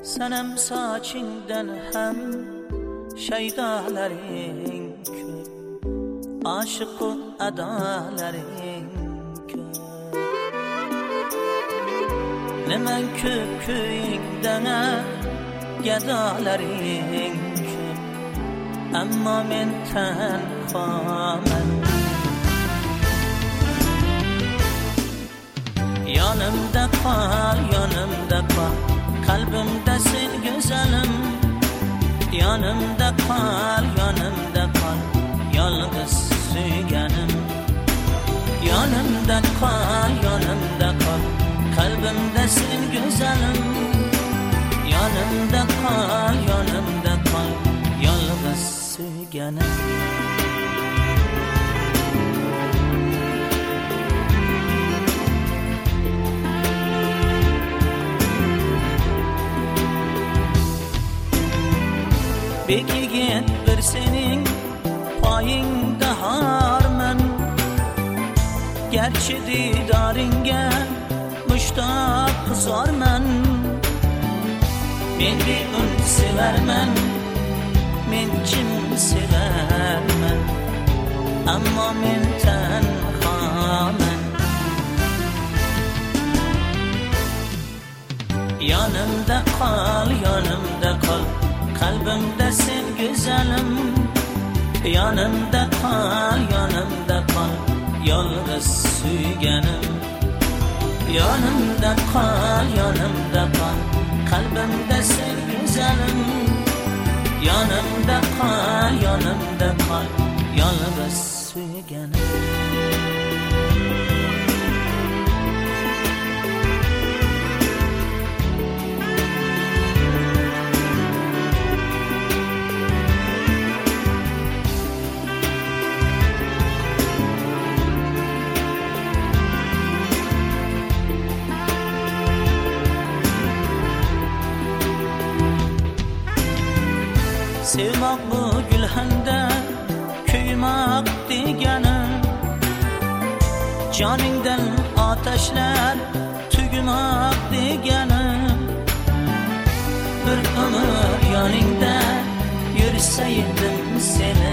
Sanam sochingdan ham shaydolaring ko'p, oshiqu adolaring ko'p. Nima ko'p ko'yingdan gadolaring ko'p, ammo men tanhoman. Yonimda qol, yonimda qol, qalbimda sen go'zalim. Yonimda qol, yolg'iz suyganim. Yonimda qol, qalbimda sen go'zalim. Yonimda qol, yolg'iz suyganim. Bekigin bir sening poyingda harman, gerçi didoringga mushtoq qizorman. Men beun sevarman, men chin sevarman, ammo men tanhoman. Yonimda qol, qalbimda sen go'zalim. Yonimda qol, yolg'iz suyganim. Yonimda qol, qalbimda sen go'zalim. Yonimda qol, yolg'iz suyganim. Sevmak bu gülhanda kuymak degani, joningdan ateşler tugmak degani. Bir ömür yoningda yursaydim seni,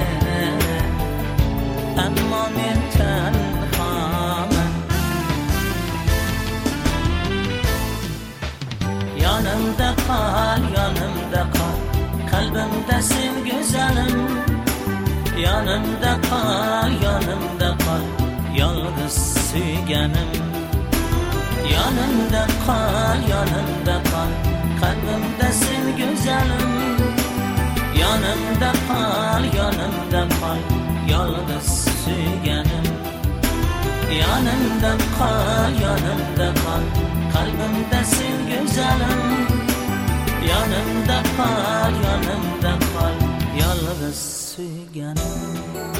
ammo men tanhoman. Yonimda qol, qalbimda sen go'zalim. Yonimda qol, yolg'iz suyganim. Yonimda qol, qalbimda sen go'zalim. Yonimda qol, yolg'iz suyganim. Yonimda qol, qalbimda sen go'zalim. Yonimda qol, yolg'iz suyganim.